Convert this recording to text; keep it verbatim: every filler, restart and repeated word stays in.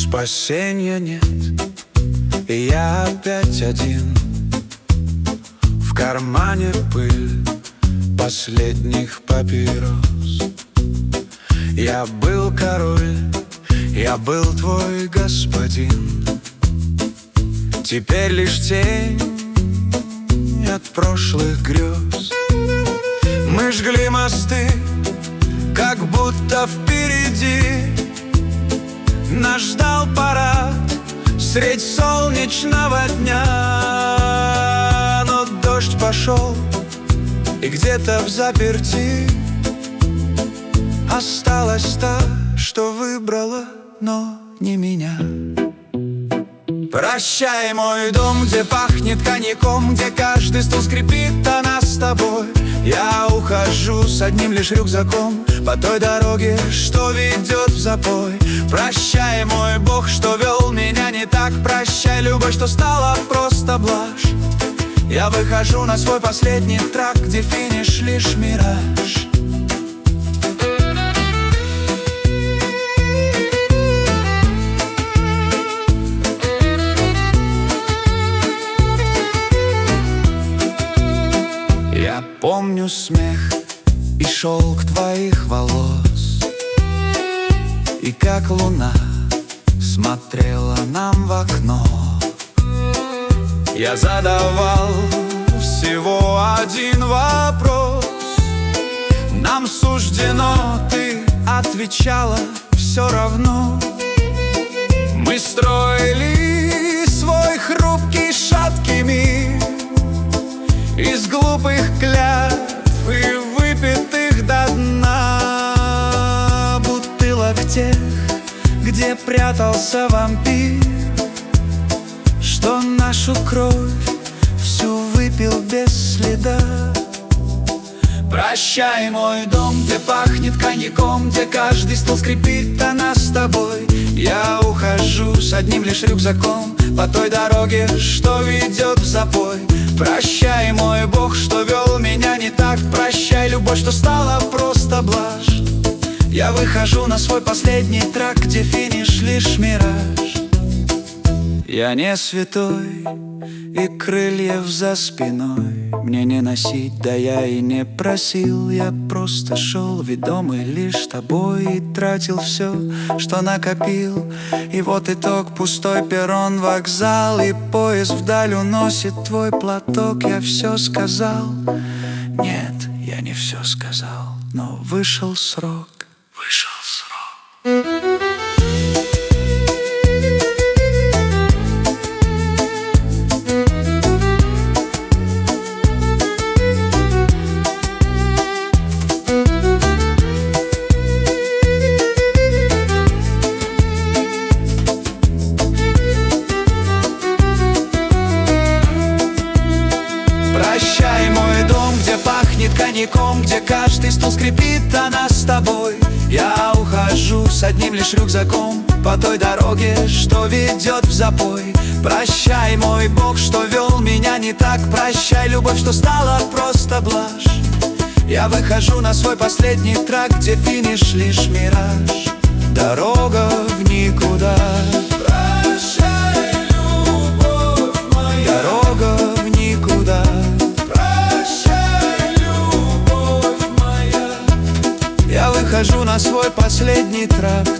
Спасения нет, и я опять один. В кармане пыль последних папирос. Я был король, я был твой господин. Теперь лишь тень от прошлых грез. Мы жгли мосты, как будто впереди нас ждал парад средь солнечного дня. Но дождь пошел, и где-то взаперти осталась та, что выбрала, но не меня. Прощай, мой дом, где пахнет коньяком, где каждый стул скрипит о нас с тобой. Я ухожу с одним лишь рюкзаком по той дороге, что ведет в запой. Прощай, мой Бог, что вел меня не так. Прощай, любовь, что стала просто блажь. Я выхожу на свой последний трак, где финиш лишь мираж. Я помню смех и шелк твоих волос, и как луна смотрела нам в окно. Я задавал всего один вопрос: нам суждено, ты отвечала все равно. Мы строили свой хрупкий шаткий мир из глупых клятв и выпитых до дна бутылок тех, где прятался вампир, что нашу кровь всю выпил без следа. Прощай, мой дом, где пахнет коньяком, где каждый стул скрипит о нас с тобой. Я ухожу с одним лишь рюкзаком по той дороге, что ведет в запой. Прощай, мой Бог, что вел меня не так. Прощай, любовь, что стала просто блажь. Я выхожу на свой последний трак, где финиш лишь мираж. Я не святой, и крыльев за спиной мне не носить, да я и не просил. Я просто шел, ведомый лишь тобой, и тратил все, что накопил. И вот итог: пустой перрон, вокзал, и поезд вдаль уносит твой платок. Я все сказал, нет, я не все сказал, но вышел срок. Вышел срок. Прощай, мой дом, где пахнет коньяком, где каждый стул скрипит о нас с тобой. Я ухожу с одним лишь рюкзаком по той дороге, что ведет в запой. Прощай, мой Бог, что вел меня не так. Прощай, любовь, что стала просто блажь. Я выхожу на свой последний трак, где финиш лишь мираж. Дорога в никуда. Прощай, любовь моя. Дорога в никуда. Прощай, любовь моя. Я выхожу на свой последний трак,